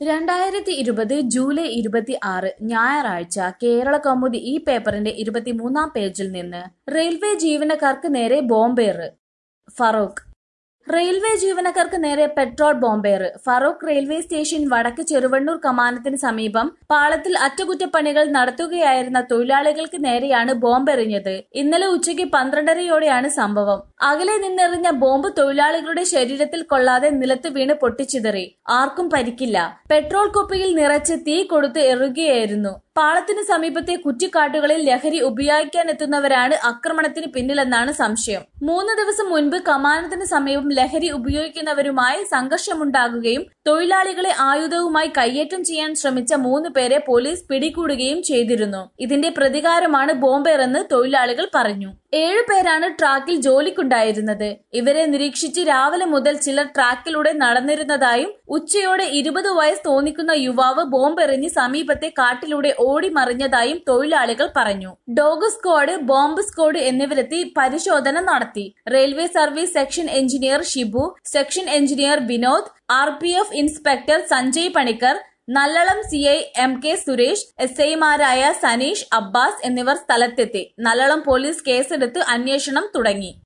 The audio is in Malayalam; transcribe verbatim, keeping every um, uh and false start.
രണ്ടായിരത്തി ഇരുപത് ജൂലൈ ഇരുപത്തി ആറ് ഞായറാഴ്ച കേരള കൗമുദി ഈ പേപ്പറിന്റെ ഇരുപത്തിമൂന്നാം പേജിൽ നിന്ന് റെയിൽവേ ജീവനക്കാർക്ക് നേരെ ബോംബേറ്. ഫറൂഖ് റെയിൽവേ ജീവനക്കാർക്ക് നേരെ പെട്രോൾ ബോംബേറ്. ഫറൂഖ് റെയിൽവേ സ്റ്റേഷൻ വടക്ക് ചെറുവണ്ണൂർ കമാനത്തിന് സമീപം പാളത്തിൽ അറ്റകുറ്റപ്പണികൾ നടത്തുകയായിരുന്ന തൊഴിലാളികൾക്ക് നേരെയാണ് ബോംബെറിഞ്ഞത്. ഇന്നലെ ഉച്ചയ്ക്ക് പന്ത്രണ്ടരയോടെയാണ് സംഭവം. അകലെ നിന്നെറിഞ്ഞ ബോംബ് തൊഴിലാളികളുടെ ശരീരത്തിൽ കൊള്ളാതെ നിലത്ത് വീണ് പൊട്ടിച്ചിതറി. ആർക്കും പരിക്കില്ല. പെട്രോൾ കുപ്പിയിൽ നിറച്ച് തീ കൊടുത്ത് എറിയുകയായിരുന്നു. പാളത്തിന് സമീപത്തെ കുറ്റിക്കാട്ടുകളിൽ ലഹരി ഉപയോഗിക്കാനെത്തുന്നവരാണ് ആക്രമണത്തിന് പിന്നിലെന്നാണ് സംശയം. മൂന്ന് ദിവസം മുൻപ് കമാനത്തിന് സമീപം ലഹരി ഉപയോഗിക്കുന്നവരുമായി സംഘർഷമുണ്ടാകുകയും തൊഴിലാളികളെ ആയുധവുമായി കയ്യേറ്റം ചെയ്യാൻ ശ്രമിച്ച മൂന്ന് പേരെ പോലീസ് പിടികൂടുകയും ചെയ്തിരുന്നു. ഇതിന്റെ പ്രതികാരമാണ് ബോംബേറെന്ന് തൊഴിലാളികൾ പറഞ്ഞു. ഏഴുപേരാണ് ട്രാക്കിൽ ജോലിക്കുണ്ടായിരുന്നത്. ഇവരെ നിരീക്ഷിച്ച് രാവിലെ മുതൽ ചിലർ ട്രാക്കിലൂടെ നടന്നിരുന്നതായും ഉച്ചയോടെ ഇരുപത് വയസ്സ് തോന്നിക്കുന്ന യുവാവ് ബോംബെറിഞ്ഞ് സമീപത്തെ കാട്ടിലൂടെ ഓടി മറിഞ്ഞതായും തൊഴിലാളികൾ പറഞ്ഞു. ഡോഗ് സ്ക്വാഡ്, ബോംബ് സ്ക്വാഡ് എന്നിവരെത്തി പരിശോധന നടത്തി. Railway service section engineer Shibu, section engineer Vinod, R P F inspector Sanjay Panicker, Nallalam C I M K Suresh, S ഐമാരായ സനീഷ്, അബ്ബാസ് എന്നിവർ സ്ഥലത്തെത്തി. നല്ലളം പോലീസ് കേസെടുത്ത് അന്വേഷണം തുടങ്ങി.